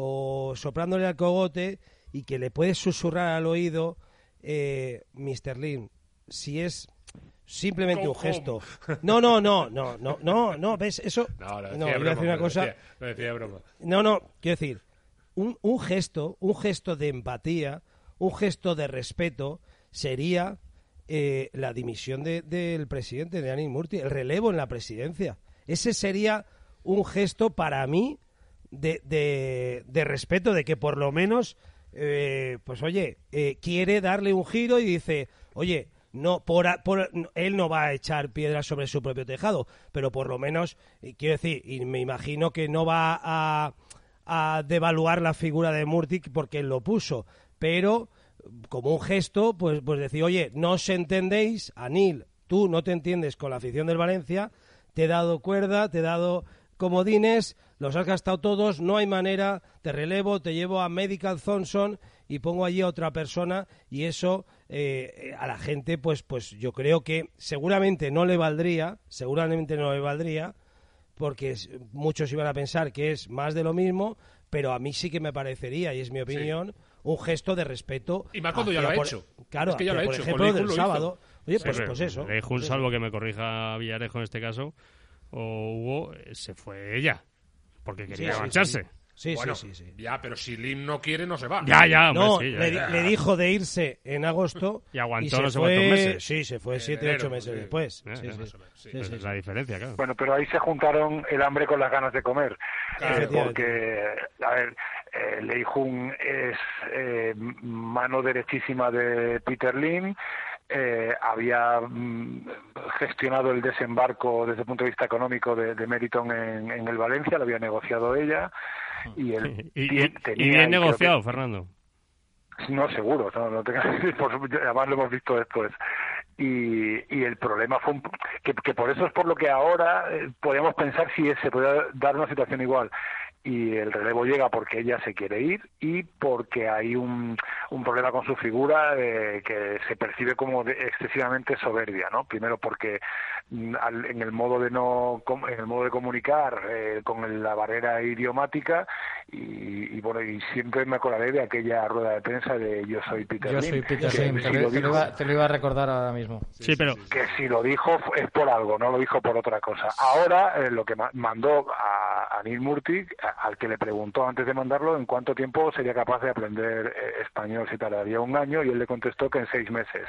o soplándole al cogote y que le puede susurrar al oído, eh, mister Lim, si es simplemente un gesto. No, no, no, no, no, no, no, ¿ves? Eso... No, lo decía no, de iba a broma, decir una lo cosa... decía, lo decía de broma. No, no, quiero decir, un, un gesto, un gesto de empatía, un gesto de respeto sería eh, la dimisión de, del presidente, de Anil Murti, el relevo en la presidencia. Ese sería un gesto para mí de, de, de respeto, de que por lo menos, eh, pues oye, eh, quiere darle un giro y dice, oye... No, por, por, él no va a echar piedras sobre su propio tejado, pero por lo menos, quiero decir, y me imagino que no va a, a devaluar la figura de Murti porque él lo puso, pero como un gesto, pues, pues decir, oye, no os entendéis, Anil, tú no te entiendes con la afición del Valencia, te he dado cuerda, te he dado comodines, los has gastado todos, no hay manera, te relevo, te llevo a Medical Thompson y pongo allí a otra persona, y eso eh, a la gente, pues, pues yo creo que seguramente no le valdría, seguramente no le valdría, porque muchos iban a pensar que es más de lo mismo, pero a mí sí que me parecería, y es mi opinión, sí, un gesto de respeto. Y más cuando ya lo ha por, hecho. Claro, es que ya lo ha por hecho. ejemplo, del sábado. Oye, pues, sí, pues eso. Le dejo un pues salvo eso. que me corrija Villarejo en este caso, o Hugo, se fue ella, porque quería Sí, sí, marcharse. sí. Sí, bueno, sí, sí, sí. Ya, pero si Lim no quiere, no se va. Ya, ya, hombre, No, sí, ya, le, ya. le dijo de irse en agosto y aguantó y se no sé fue, cuántos meses. Sí, se fue siete, enero, ocho meses sí. después. Eh, Sí, eh, sí. más o menos, sí. Sí, Esa sí, es sí. la diferencia, claro. Bueno, pero ahí se juntaron el hambre con las ganas de comer. Claro. Eh, porque, a ver, eh, Lei Jun es eh, mano derechísima de Peter Lim. Eh, había mm, gestionado el desembarco desde el punto de vista económico de, de Meriton en, en el Valencia, lo había negociado ella. Y, él y, bien, tenía, y bien negociado, que, Fernando. No, seguro, no, no tenga, por, además lo hemos visto después. Y, y el problema fue un, que, que por eso es por lo que ahora eh, podemos pensar si se puede dar una situación igual. Y el relevo llega porque ella se quiere ir y porque hay un, un problema con su figura eh, que se percibe como de, excesivamente soberbia, ¿no? Primero porque mm, al, en el modo de no en el modo de comunicar eh, con el, la barrera idiomática y, y bueno y siempre me acordaré de aquella rueda de prensa de yo soy Peter Yo Lim. soy Peter Que Lim, si te, lo lo- te lo dijo- iba, te lo iba a recordar ahora mismo. Sí, pero que si lo dijo es por algo, no lo dijo por otra cosa. Ahora, eh, lo que ma- mandó a, a Neil Murty, a- al que le preguntó antes de mandarlo en cuánto tiempo sería capaz de aprender eh, español, si tardaría un año, y él le contestó que en seis meses.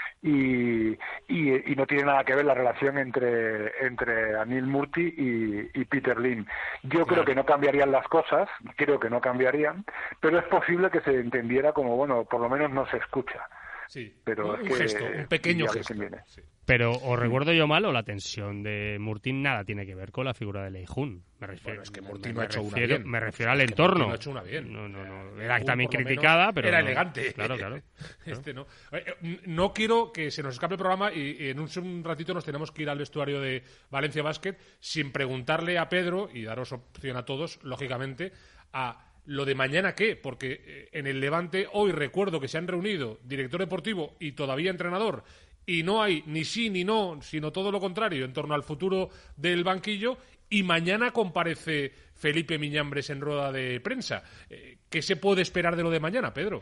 Y, y, y no tiene nada que ver la relación entre, entre Anil Murty y, y Peter Lim. Yo creo que no cambiarían las cosas, creo que no cambiarían, pero es posible que se entendiera como, bueno, por lo menos no se escucha. Sí, Pero un, es que, gesto, un pequeño ya ves gesto. quién viene. Sí. Pero o recuerdo yo mal o la tensión de Murtin nada tiene que ver con la figura de Lei Jun. Me refiero, Bueno, es que me- Murtin me no ha hecho una refiero- bien. Me refiero al Es que entorno. Murtin no ha hecho una bien. No, no, no. Lei Era Jun, también por lo criticada, menos, pero era no. elegante. Claro, claro. Este no. Eh, No quiero que se nos escape el programa y, y en un, un ratito nos tenemos que ir al vestuario de Valencia Basket sin preguntarle a Pedro, y daros opción a todos, lógicamente, a lo de mañana qué, porque eh, en el Levante hoy recuerdo que se han reunido director deportivo y todavía entrenador y no hay ni sí ni no, sino todo lo contrario en torno al futuro del banquillo, y mañana comparece Felipe Miñambres en rueda de prensa. Eh, ¿Qué se puede esperar de lo de mañana, Pedro?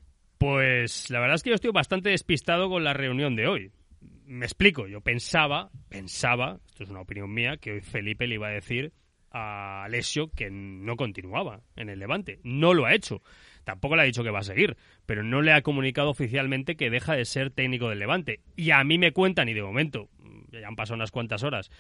Pues la verdad es que yo estoy bastante despistado con la reunión de hoy. Me explico, yo pensaba, pensaba, esto es una opinión mía, que hoy Felipe le iba a decir a Alessio que no continuaba en el Levante. No lo ha hecho. Tampoco le ha dicho que va a seguir, pero no le ha comunicado oficialmente que deja de ser técnico del Levante. Y a mí me cuentan, y de momento ya han pasado unas cuantas horas,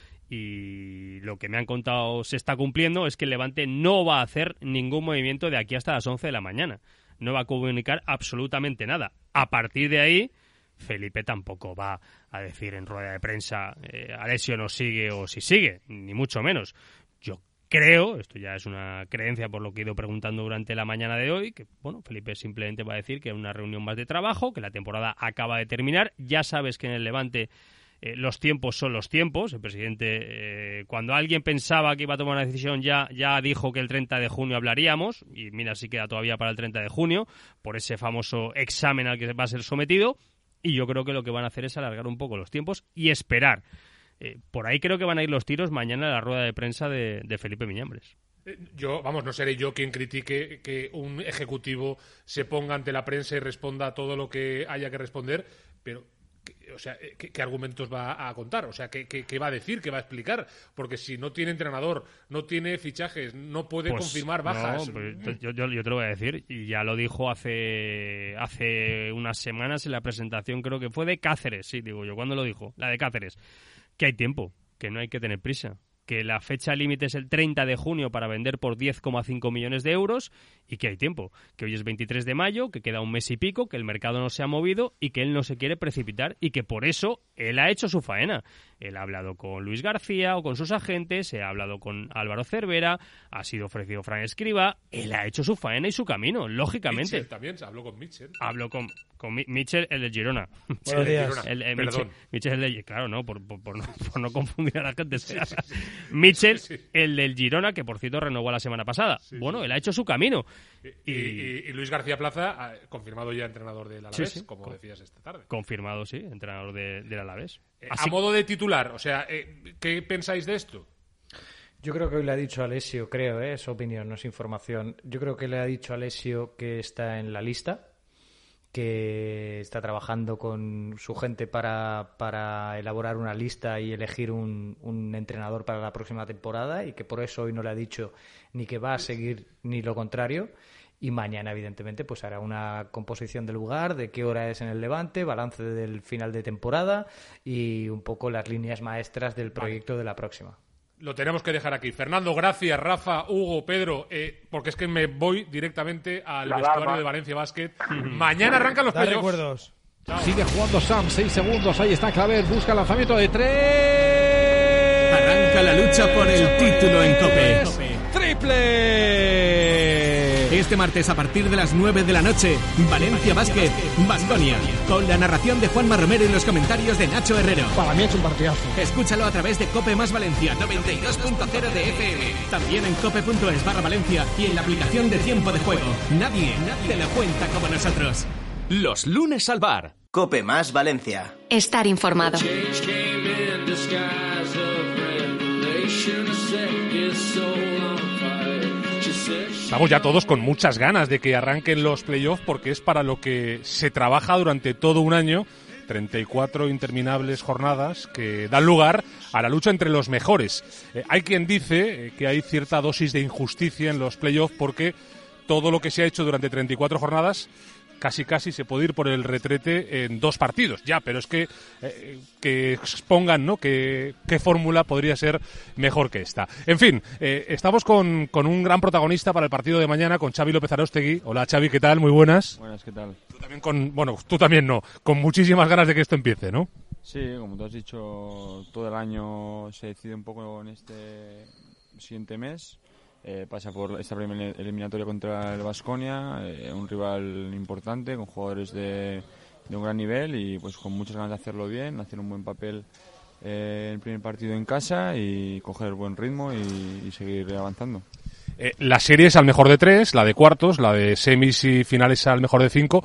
y lo que me han contado se está cumpliendo, es que el Levante no va a hacer ningún movimiento de aquí hasta las once de la mañana. No va a comunicar absolutamente nada. A partir de ahí, Felipe tampoco va a decir en rueda de prensa eh, Alessio no sigue o si sigue, ni mucho menos. Yo creo, esto ya es una creencia por lo que he ido preguntando durante la mañana de hoy, que bueno, Felipe simplemente va a decir que es una reunión más de trabajo, que la temporada acaba de terminar. Ya sabes que en el Levante eh, los tiempos son los tiempos. El presidente, eh, cuando alguien pensaba que iba a tomar una decisión, ya, ya dijo que el treinta de junio hablaríamos, y mira si queda todavía para el treinta de junio, por ese famoso examen al que va a ser sometido. Y yo creo que lo que van a hacer es alargar un poco los tiempos y esperar. Eh, por ahí creo que van a ir los tiros mañana a la rueda de prensa de, de Felipe Miñambres. Eh, Yo, vamos, no seré yo quien critique que un ejecutivo se ponga ante la prensa y responda a todo lo que haya que responder, pero, ¿qué, o sea, ¿qué, qué argumentos va a contar? O sea, ¿qué, qué, qué va a decir? ¿Qué va a explicar? Porque si no tiene entrenador, no tiene fichajes, no puede Pues, confirmar bajas. no, pues, yo, yo, yo te lo voy a decir, y ya lo dijo hace, hace unas semanas en la presentación, creo que fue de Cáceres, sí, digo yo, ¿cuándo lo dijo? La de Cáceres. Que hay tiempo, que no hay que tener prisa, que la fecha límite es el treinta de junio para vender por diez coma cinco millones de euros y que hay tiempo, que hoy es veintitrés de mayo, que queda un mes y pico, que el mercado no se ha movido y que él no se quiere precipitar y que por eso él ha hecho su faena. Él ha hablado con Luis García o con sus agentes, ha hablado con Álvaro Cervera, ha sido ofrecido Fran Escriba, él ha hecho su faena y su camino, lógicamente. Mitchell también, se habló con Mitchell. Habló con, con Mi- Mitchell, el de Girona. Buenos días. El, el, Perdón. Mitchell, Mitchell el de, claro, no, por, por, por no, por no confundir a la gente. Sí, sí, sí. Mitchell, sí, sí. el del Girona, que por cierto renovó la semana pasada. Sí, bueno, sí. Él ha hecho su camino. Y, y, y Luis García Plaza, confirmado ya entrenador del Alavés, sí, sí. como Con, decías esta tarde. Confirmado, sí, entrenador de, del Alavés. Eh, a modo de titular, o sea, eh, ¿qué pensáis de esto? Yo creo que hoy le ha dicho a Alessio, creo, ¿eh? Es opinión, no es información. Yo creo que le ha dicho a Alessio que está en la lista, que está trabajando con su gente para, para elaborar una lista y elegir un, un entrenador para la próxima temporada, y que por eso hoy no le ha dicho ni que va a seguir ni lo contrario. Y mañana, evidentemente, pues hará una composición del lugar, de qué hora es en el Levante, balance del final de temporada y un poco las líneas maestras del proyecto de la próxima. Lo tenemos que dejar aquí. Fernando, gracias. Rafa, Hugo, Pedro, eh, porque es que me voy directamente al La vestuario alarma. de Valencia Basket. Mañana arrancan los Da playoffs. recuerdos. Chao. Sigue jugando Sam, seis segundos, ahí está Claver, busca el lanzamiento de tres. Arranca la lucha por el título en COPE. ¡Triple! Este martes a partir de las nueve de la noche, Valencia Basket, Baskonia, con la narración de Juanma Romero y los comentarios de Nacho Herrero. Para mí es un partidazo. Escúchalo a través de Cope Más Valencia noventa y dos punto cero de F M. También en cope punto es barra Valencia y en la aplicación de Tiempo de Juego. Nadie, nadie te lo cuenta como nosotros. Los lunes al bar. Cope Más Valencia. Estar informado. Estamos ya todos con muchas ganas de que arranquen los playoffs, porque es para lo que se trabaja durante todo un año. treinta y cuatro interminables jornadas que dan lugar a la lucha entre los mejores. Eh, hay quien dice eh, que hay cierta dosis de injusticia en los playoffs, porque todo lo que se ha hecho durante treinta y cuatro jornadas casi casi se puede ir por el retrete en dos partidos. Ya, pero es que eh, que expongan, ¿no?, que qué fórmula podría ser mejor que esta. En fin, eh, estamos con, con un gran protagonista para el partido de mañana, con Xavi López Aróstegui. Hola, Xavi, ¿qué tal? Muy buenas. Buenas, ¿qué tal? Tú también con, bueno, tú también no, con muchísimas ganas de que esto empiece, ¿no? Sí, como tú has dicho, todo el año se decide un poco en este siguiente mes. Eh, pasa por esta primera eliminatoria contra el Baskonia, eh, un rival importante, con jugadores de, de un gran nivel y pues con muchas ganas de hacerlo bien, hacer un buen papel eh, en el primer partido en casa y coger buen ritmo y, y seguir avanzando. Eh, la serie es al mejor de tres, la de cuartos, la de semis y finales al mejor de cinco.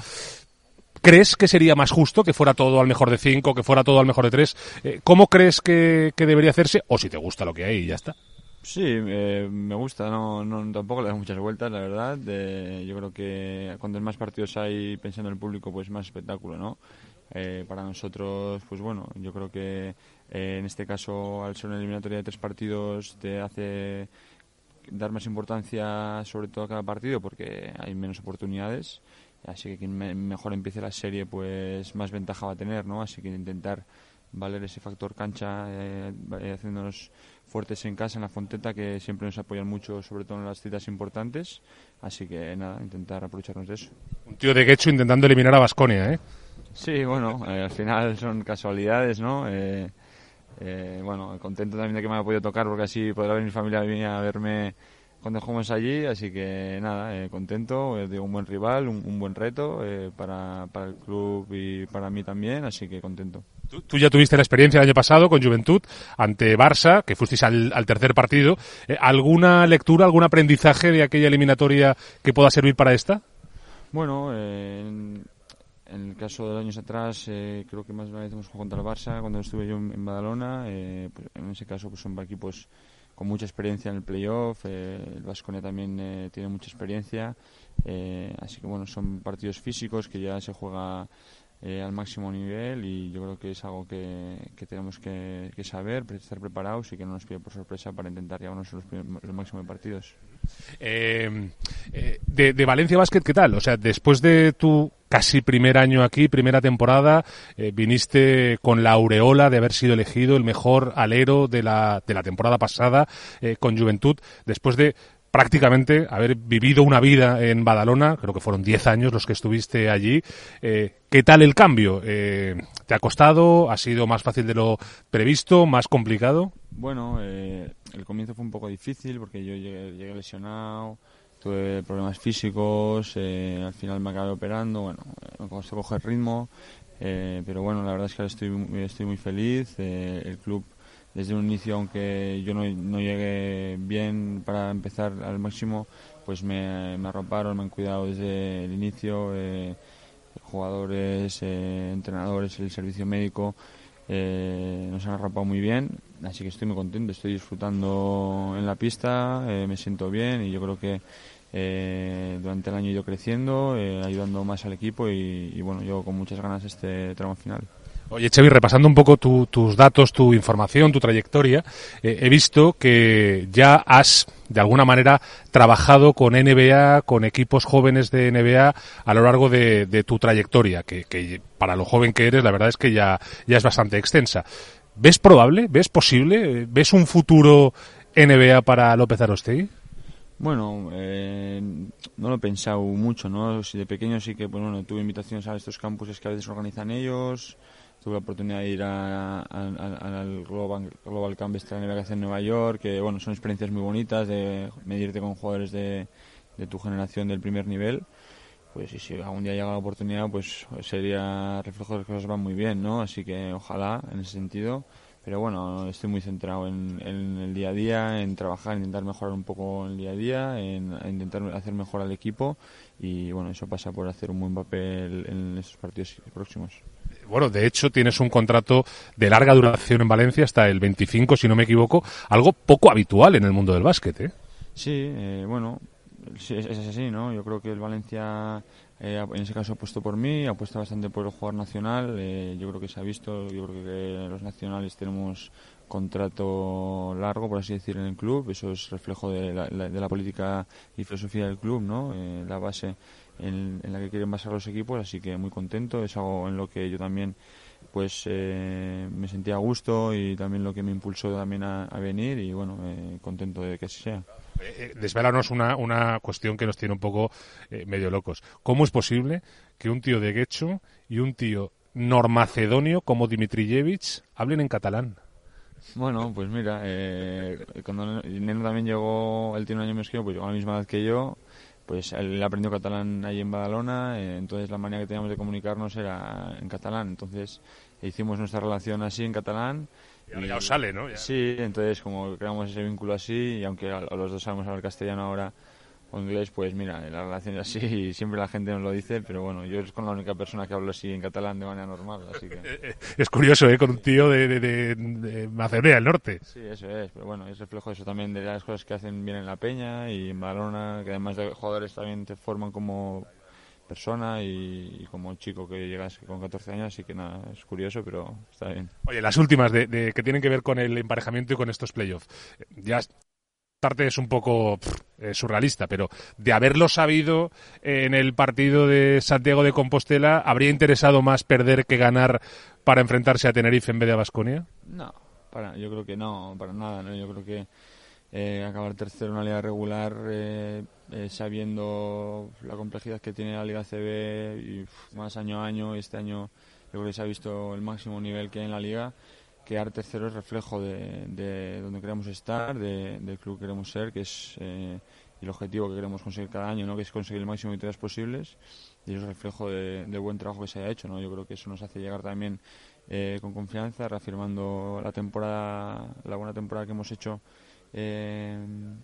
¿Crees que sería más justo que fuera todo al mejor de cinco, que fuera todo al mejor de tres? Eh, ¿Cómo crees que, que debería hacerse? O si te gusta lo que hay y ya está. Sí, eh, me gusta, no, no tampoco le doy muchas vueltas, la verdad. Eh, yo creo que cuando más partidos hay pensando en el público, pues más espectáculo, ¿no? Eh, para nosotros, pues bueno, yo creo que eh, en este caso, al ser una eliminatoria de tres partidos, te hace dar más importancia sobre todo a cada partido porque hay menos oportunidades. Así que quien me, mejor empiece la serie, pues más ventaja va a tener, ¿no? Así que intentar valer ese factor cancha, eh, haciéndonos fuertes en casa, en la Fonteta, que siempre nos apoyan mucho, sobre todo en las citas importantes. Así que nada, intentar aprovecharnos de eso. Un tío de Guecho intentando eliminar a Baskonia, ¿eh? Sí, bueno, eh, al final son casualidades, ¿no? Eh, eh, bueno, contento también de que me haya podido tocar, porque así podrá venir mi familia a verme cuando jugamos allí, así que nada, eh, contento, eh, de un buen rival, un, un buen reto eh, para, para el club y para mí también, así que contento. Tú, tú ya tuviste la experiencia el año pasado con Juventud ante Barça, que fuisteis al, al tercer partido. Eh, ¿Alguna lectura, algún aprendizaje de aquella eliminatoria que pueda servir para esta? Bueno, eh, en, en el caso de años atrás, eh, creo que más una vez hemos jugado contra el Barça cuando estuve yo en, en Badalona. Eh, pues en ese caso, pues son equipos con mucha experiencia en el playoff. Eh, el Baskonia también eh, tiene mucha experiencia. Eh, así que bueno, son partidos físicos que ya se juega eh, al máximo nivel y yo creo que es algo que, que tenemos que, que saber, estar preparados y que no nos pille por sorpresa para intentar llevarnos los, los máximos partidos. Eh, eh, de, de Valencia Basket, ¿qué tal? O sea, después de tu casi primer año aquí, primera temporada, eh, viniste con la aureola de haber sido elegido el mejor alero de la, de la temporada pasada eh, con Juventud, después de prácticamente haber vivido una vida en Badalona, creo que fueron diez años los que estuviste allí. Eh, ¿Qué tal el cambio? Eh, ¿Te ha costado? ¿Ha sido más fácil de lo previsto? ¿Más complicado? Bueno, eh, el comienzo fue un poco difícil porque yo llegué, llegué lesionado, tuve problemas físicos, eh, al final me acabé operando, bueno, me costó coger ritmo, eh, pero bueno, la verdad es que ahora estoy, estoy muy feliz. Eh, el club, desde un inicio, aunque yo no, no llegué bien para empezar al máximo, pues me, me arroparon, me han cuidado desde el inicio, eh, jugadores, eh, entrenadores, el servicio médico, eh, nos han arropado muy bien, así que estoy muy contento, estoy disfrutando en la pista, eh, me siento bien y yo creo que eh, durante el año he ido creciendo, eh, ayudando más al equipo y, y bueno, yo con muchas ganas este tramo final. Oye, Xavi, repasando un poco tu, tus datos, tu información, tu trayectoria, eh, he visto que ya has, de alguna manera, trabajado con N B A, con equipos jóvenes de N B A a lo largo de, de tu trayectoria, que, que para lo joven que eres, la verdad es que ya, ya es bastante extensa. ¿Ves probable? ¿Ves posible? ¿Ves un futuro N B A para López Arostegui? Bueno, eh, no lo he pensado mucho, ¿no? Si de pequeño sí que, bueno, tuve invitaciones a estos campuses que a veces organizan ellos. Tuve la oportunidad de ir a, a, a, al Global, Global Camp de la N B A que hace en Nueva York, que bueno, son experiencias muy bonitas de medirte con jugadores de, de tu generación del primer nivel. Pues y si algún día llega la oportunidad, pues sería reflejo de que las cosas van muy bien, ¿no? Así que ojalá en ese sentido. Pero bueno, estoy muy centrado en, en el día a día, en trabajar, en intentar mejorar un poco el día a día, en, en intentar hacer mejor al equipo y bueno, eso pasa por hacer un buen papel en estos partidos próximos. Bueno, de hecho tienes un contrato de larga duración en Valencia hasta el veinticinco, si no me equivoco, algo poco habitual en el mundo del básquet, ¿eh? Sí, eh, bueno, sí, es, es así, ¿no? Yo creo que el Valencia, eh, en ese caso, ha apuesto por mí, ha apuesto bastante por el jugador nacional, eh, yo creo que se ha visto, yo creo que los nacionales tenemos contrato largo, por así decir, en el club, eso es reflejo de la, de la política y filosofía del club, ¿no? Eh, la base en, en la que quieren basar los equipos, así que muy contento, es algo en lo que yo también pues eh, me sentía a gusto y también lo que me impulsó también a, a venir y bueno, eh, contento de que así sea. Eh, desvélanos una, una cuestión que nos tiene un poco eh, medio locos. ¿Cómo es posible que un tío de Guecho y un tío normacedonio como Dimitrijevic hablen en catalán? Bueno, pues mira, eh, cuando Neno también llegó, él tiene un año menos que yo, pues llegó a la misma edad que yo, pues él aprendió catalán ahí en Badalona, eh, entonces la manera que teníamos de comunicarnos era en catalán, entonces hicimos nuestra relación así en catalán. Y ahora ya os sale, ¿no? Ya. Sí, entonces como creamos ese vínculo así, y aunque a, a los dos sabemos hablar castellano ahora o inglés, pues mira, la relación es así y siempre la gente nos lo dice, pero bueno, yo es con la única persona que hablo así en catalán de manera normal, así que... Es curioso, ¿eh? Con un tío de, de, de, de Macedonia del Norte. Sí, eso es, pero bueno, es reflejo eso también de las cosas que hacen bien en la Peña y en Badalona, que además de jugadores también te forman como persona y, y como chico que llegas con catorce años, así que nada, es curioso, pero está bien. Oye, las últimas de, de que tienen que ver con el emparejamiento y con estos playoffs. Ya parte es un poco pff, eh, surrealista, pero de haberlo sabido eh, en el partido de Santiago de Compostela, ¿habría interesado más perder que ganar para enfrentarse a Tenerife en vez de a Baskonia? No, para, yo creo que no, para nada, ¿no? Yo creo que eh, acabar tercero en una liga regular, eh, eh, sabiendo la complejidad que tiene la Liga C B y pff, más año a año, este año yo creo que se ha visto el máximo nivel que hay en la liga. Quedar tercero es reflejo de, de donde queremos estar, de, del club que queremos ser, que es eh, el objetivo que queremos conseguir cada año, ¿no? Que es conseguir el máximo de victorias posibles, y eso es reflejo de, del buen trabajo que se haya hecho, ¿no? Yo creo que eso nos hace llegar también eh, con confianza, reafirmando la temporada, la buena temporada que hemos hecho, eh,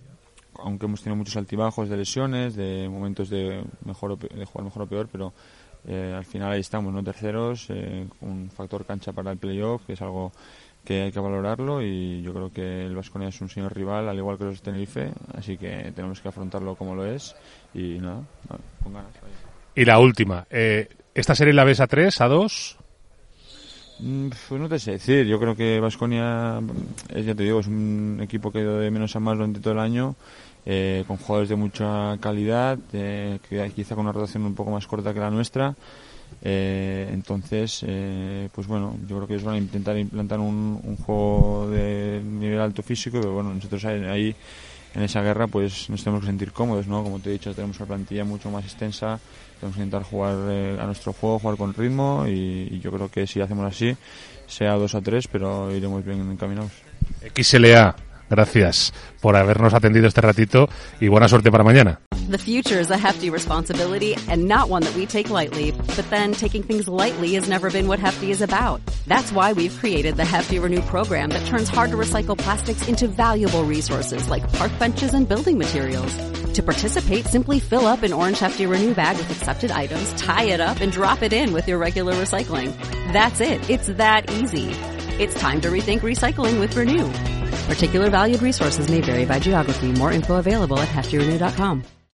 aunque hemos tenido muchos altibajos de lesiones, de momentos de mejor o peor, de jugar mejor o peor, pero Eh, al final ahí estamos, ¿no? Terceros, eh, un factor cancha para el playoff, que es algo que hay que valorarlo, y yo creo que el Baskonia es un señor rival, al igual que los de Tenerife, así que tenemos que afrontarlo como lo es, y nada, nada con ganas. Y la última, eh, ¿esta serie la ves a tres, a dos? Pues no te sé decir, yo creo que Baskonia, ya te digo, es un equipo que ha ido de menos a más durante todo el año, eh, con jugadores de mucha calidad, eh, que quizá con una rotación un poco más corta que la nuestra, eh, entonces, eh, pues bueno, yo creo que ellos van a intentar implantar un, un juego de nivel alto físico, pero bueno, nosotros ahí, ahí en esa guerra pues nos tenemos que sentir cómodos, ¿no? Como te he dicho, tenemos una plantilla mucho más extensa, tenemos que intentar jugar eh, a nuestro juego, jugar con ritmo, y, y yo creo que si hacemos así, sea dos a tres, pero iremos bien encaminados. X L A, gracias por habernos atendido este ratito y buena suerte para mañana. The future is a hefty responsibility and not one that we take lightly. But then taking things lightly has never been what Hefty is about. That's why we've created the Hefty Renew program that turns hard to recycle plastics into valuable resources like park benches and building materials. To participate, simply fill up an orange Hefty Renew bag with accepted items, tie it up, and drop it in with your regular recycling. That's it. It's that easy. It's time to rethink recycling with Renew. Particular valued resources may vary by geography. More info available at hefty renew dot com.